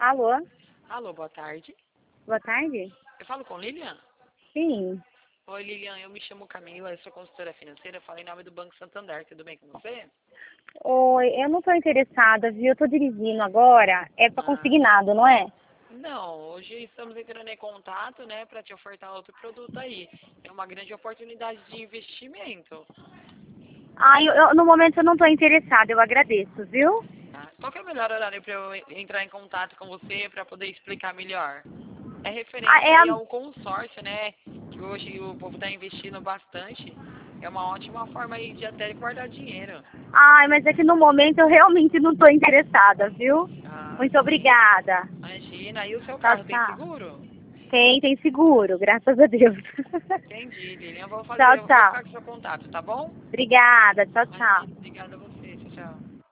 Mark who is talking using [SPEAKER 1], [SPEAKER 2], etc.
[SPEAKER 1] Alô?
[SPEAKER 2] Alô, boa tarde.
[SPEAKER 1] Boa tarde?
[SPEAKER 2] Eu falo com Lilian?
[SPEAKER 1] Sim.
[SPEAKER 2] Oi, Lilian, eu me chamo Camila, eu sou consultora financeira, falo em nome do Banco Santander, tudo bem com você?
[SPEAKER 1] Oi, eu não estou interessada, viu? Eu estou dirigindo agora. É para
[SPEAKER 2] Ah,
[SPEAKER 1] consignado, não é?
[SPEAKER 2] não, hoje estamos entrando em contato, né, para te ofertar outro produto aí. É uma grande oportunidade de investimento.
[SPEAKER 1] Ah, no momento eu não estou interessada, eu agradeço, viu?
[SPEAKER 2] Tá? Qual que é o melhor horário para eu entrar em contato com você para poder explicar melhor? É
[SPEAKER 1] Ah,
[SPEAKER 2] referente aí ao consórcio, né, que hoje o povo está investindo bastante. É uma ótima forma aí de até guardar dinheiro.
[SPEAKER 1] Ai, mas é que no momento eu realmente não estou interessada, viu?
[SPEAKER 2] Ah,
[SPEAKER 1] Muito
[SPEAKER 2] sim.
[SPEAKER 1] obrigada.
[SPEAKER 2] Imagina. E o seu
[SPEAKER 1] Tchau,
[SPEAKER 2] carro tem
[SPEAKER 1] tchau.
[SPEAKER 2] seguro?
[SPEAKER 1] Tem seguro, graças a Deus.
[SPEAKER 2] Entendi, Lilian.
[SPEAKER 1] Tchau,
[SPEAKER 2] Eu vou
[SPEAKER 1] tchau.
[SPEAKER 2] ficar com o seu contato, tá bom?
[SPEAKER 1] Obrigada, tchau, tchau.
[SPEAKER 2] Imagina. Obrigada a